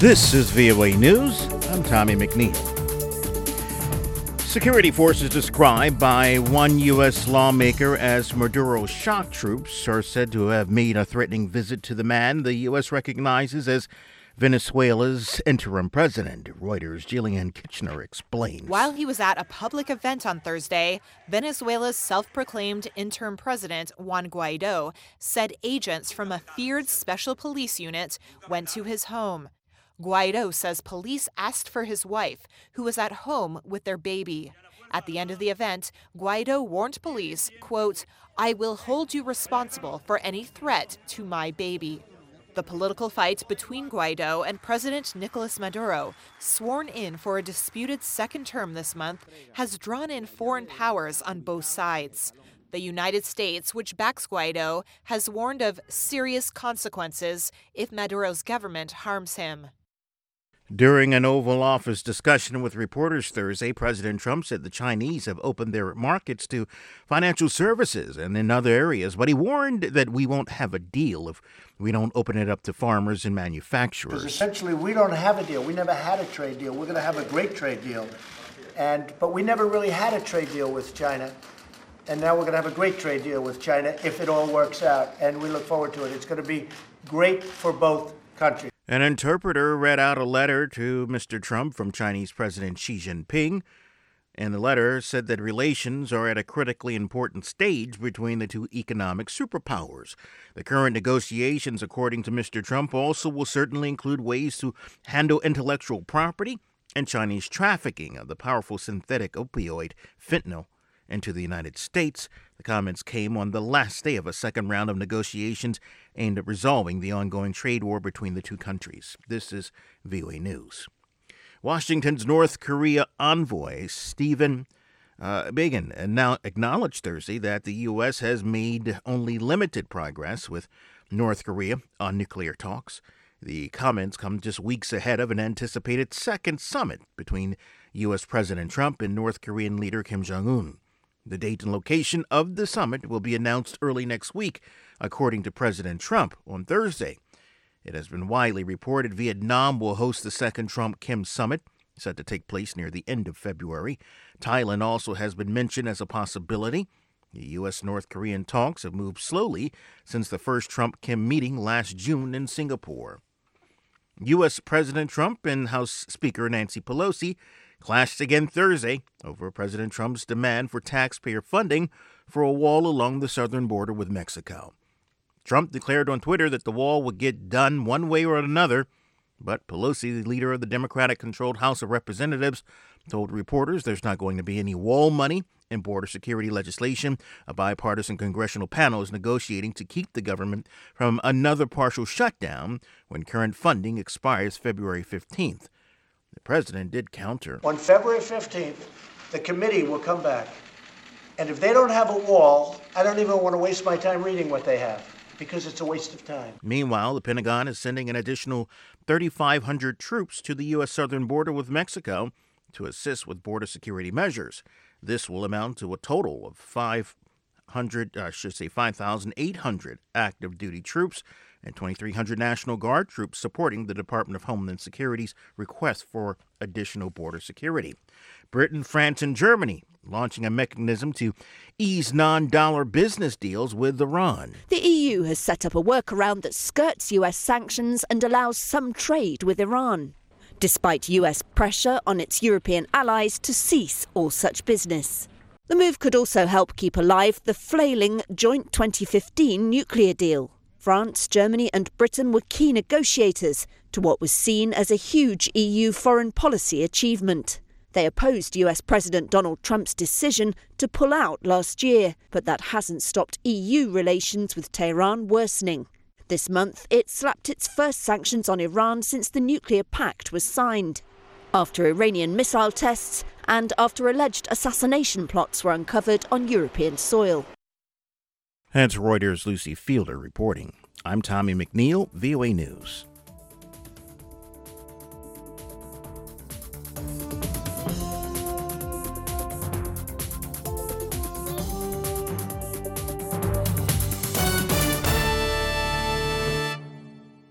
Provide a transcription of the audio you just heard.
This is VOA News. I'm Tommy McNeil. Security forces described by one U.S. lawmaker as Maduro shock troops are said to have made a threatening visit to the man the U.S. recognizes as Venezuela's interim president. Reuters' Jillian Kitchener explains. While he was at a public event on Thursday, Venezuela's self-proclaimed interim president, Juan Guaido, said agents from a feared special police unit went to his home. Guaido says police asked for his wife, who was at home with their baby. At the end of the event, Guaido warned police, quote, "I will hold you responsible for any threat to my baby." The political fight between Guaido and President Nicolas Maduro, sworn in for a disputed second term this month, has drawn in foreign powers on both sides. The United States, which backs Guaido, has warned of serious consequences if Maduro's government harms him. During an Oval Office discussion with reporters Thursday, President Trump said the Chinese have opened their markets to financial services and in other areas, but he warned that we won't have a deal if we don't open it up to farmers and manufacturers. Because essentially we don't have a deal. We never had a trade deal. We're going to have a great trade deal. But we never really had a trade deal with China. And now we're going to have a great trade deal with China if it all works out. And we look forward to it. It's going to be great for both countries. An interpreter read out a letter to Mr. Trump from Chinese President Xi Jinping, and the letter said that relations are at a critically important stage between the two economic superpowers. The current negotiations, according to Mr. Trump, also will certainly include ways to handle intellectual property and Chinese trafficking of the powerful synthetic opioid fentanyl into the United States. The comments came on the last day of a second round of negotiations aimed at resolving the ongoing trade war between the two countries. This is VOA News. Washington's North Korea envoy, Stephen Biegun, now acknowledged Thursday that the U.S. has made only limited progress with North Korea on nuclear talks. The comments come just weeks ahead of an anticipated second summit between U.S. President Trump and North Korean leader Kim Jong-un. The date and location of the summit will be announced early next week, according to President Trump on Thursday. It has been widely reported Vietnam will host the second Trump-Kim summit, set to take place near the end of February. Thailand also has been mentioned as a possibility. The U.S.-North Korean talks have moved slowly since the first Trump-Kim meeting last June in Singapore. U.S. President Trump and House Speaker Nancy Pelosi clashed again Thursday over President Trump's demand for taxpayer funding for a wall along the southern border with Mexico. Trump declared on Twitter that the wall would get done one way or another, but Pelosi, the leader of the Democratic-controlled House of Representatives, told reporters there's not going to be any wall money in border security legislation. A bipartisan congressional panel is negotiating to keep the government from another partial shutdown when current funding expires February 15th. The president did counter. On February 15th, the committee will come back. And if they don't have a wall, I don't even want to waste my time reading what they have, because it's a waste of time. Meanwhile, the Pentagon is sending an additional 3,500 troops to the U.S. southern border with Mexico to assist with border security measures. This will amount to a total of 5,800 active duty troops and 2,300 National Guard troops supporting the Department of Homeland Security's request for additional border security. Britain, France, and Germany launching a mechanism to ease non-dollar business deals with Iran. The EU has set up a workaround that skirts US sanctions and allows some trade with Iran, despite US pressure on its European allies to cease all such business. The move could also help keep alive the flailing joint 2015 nuclear deal. France, Germany and Britain were key negotiators to what was seen as a huge EU foreign policy achievement. They opposed US President Donald Trump's decision to pull out last year, but that hasn't stopped EU relations with Tehran worsening. This month, it slapped its first sanctions on Iran since the nuclear pact was signed, after Iranian missile tests and after alleged assassination plots were uncovered on European soil. That's Reuters' Lucy Fielder reporting. I'm Tommy McNeil, VOA News.